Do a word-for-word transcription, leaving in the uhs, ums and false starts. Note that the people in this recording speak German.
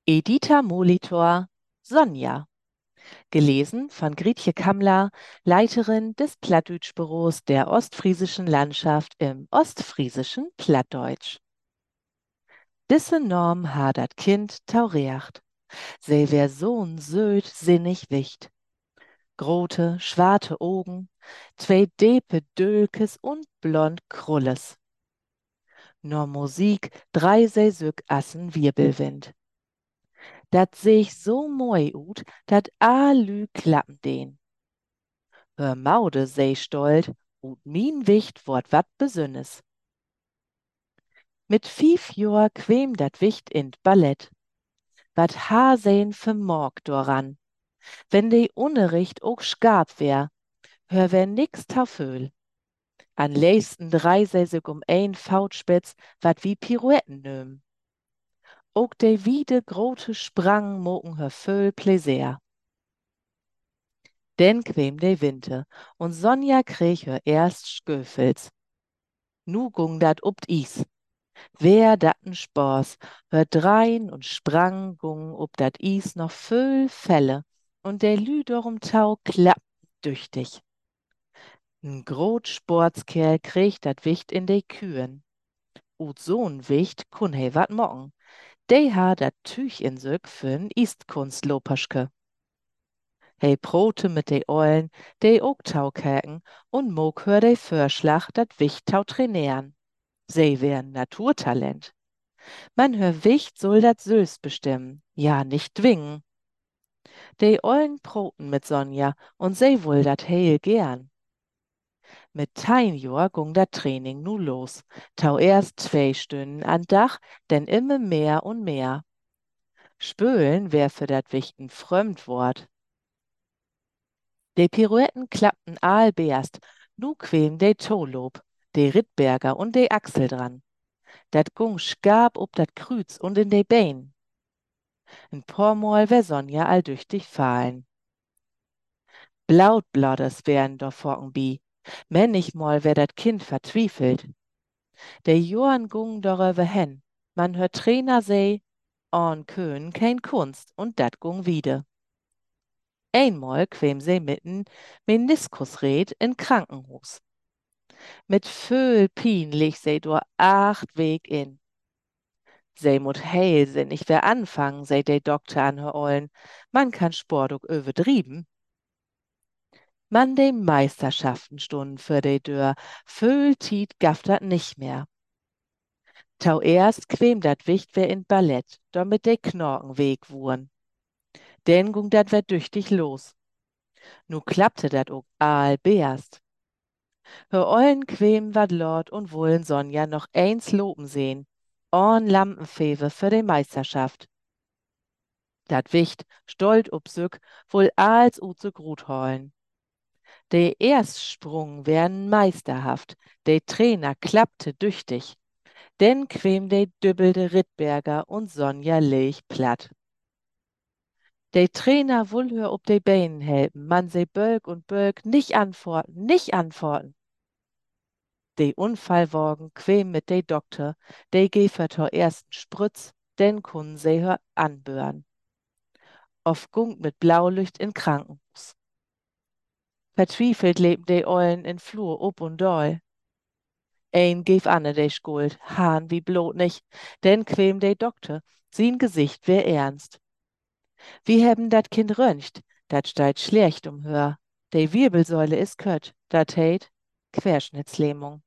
Editha Molitor Sonja, gelesen von Grietje Kammler, Leiterin des Plattdeutsch-Büros der Ostfriesischen Landschaft im ostfriesischen Plattdeutsch. Disse Norm ha dat Kind taureacht. Se wär so'n söd sinnig wicht. Grote, schwarte Augen, zwei depe Dölkes und blond Krulles. Nor Musik drei se sück assen Wirbelwind. Dat seech so moi ut, dat a lü klappen den. Hör Maude sei stolt, ut min Wicht wort wat Besünnes. Mit fief Jor quem dat Wicht in d Ballett. Wat ha se'n vermorg doran. Wenn de Unericht ook scharf wär, hör wär nix tauföl. An leisten drei sei sich um ein Fautspitz, wat wie Pirouetten nöm. Ook de wiede grote Sprang moken hör föl Pläsier. Denn quem de Winter und Sonja krieg hör erst Schköfels. Nu gung dat up d Is. Wer dat'n Spaß, hör drein und sprang gung up dat Is noch föl Fälle und der Lü dorum Tau klappt düchtig. N grot Sportskerl krieg dat Wicht in de Kühen. Ut so'n Wicht kun he wat mocken. De ha dat Tüch in Sück für'n Istkunstloperschke. He prote mit de Eulen, de ook tau käken und mog hör de Förschlag dat Wicht tau trainieren. Se wär'n Naturtalent. Man hör Wicht soll dat Süß bestimmen, ja nicht zwingen. De Eulen proten mit Sonja und se wohl dat heel gern. Mit tein Jahr gung dat Training nu los. Tau erst zwei Stunden an Dach, denn immer mehr und mehr. Spölen wär für dat Wicht n Fremdwort. De Pirouetten klappten aalbeerst, nu quem de Tolob, de Rittberger und de Axel dran. Dat gung scharp ob dat Krüz und in de Bein. N pormal wär Sonja alldüchtig fahlen. Blautblodders wären do Forkenbi. Manchmal wär dat Kind vertwiefelt. De Johann gung doröver hen. Man hört Trainer sei, on Köhn kein Kunst und dat gung wieder. Einmal quem se mitten Meniskusred in Krankenhus. Mit föhl Pien leg se door acht Weg in. Se mut heilsinnig wer anfangen, sei de Doktor an hör Eulen. Man kann Sport ook übertrieben. Man de Meisterschaften stunden für de Dörr. Föhl tiet gafft dat nicht mehr. Tau erst quem dat Wicht wär in Ballett, damit de Knorken weg wuren. Denn gung dat wär düchtig los. Nu klappte dat ook aalbeerst. Hör Eulen quem wat Lord und wollen Sonja noch eins loben sehen. Orn Lampenfewe für de Meisterschaft. Dat Wicht, stolt ob Sück, wohl aals ut so gut heulen. De Erstsprung wär'n meisterhaft, de Trainer klappte düchtig. Denn quem de dübbelde Rittberger und Sonja leg platt. De Trainer wull hör ob de Beinen helpen, man se Bölk und Bölk nicht antworten, nicht antworten. De Unfallwagen quem mit de Doktor, de gefert hör ersten Sprütz, denn kunnen se hör anbören. Oft gungt mit Blaulicht in Krankenhus. Vertwiefelt leben de Eulen in Flur ob und doll. Ein gef Anne de Schuld, Hahn wie blot nicht, denn quem de Doktor, sin Gesicht wär ernst. Wie hebben dat Kind röntgt, dat steit schlecht umhör. De Wirbelsäule is kött, dat heit Querschnittslähmung.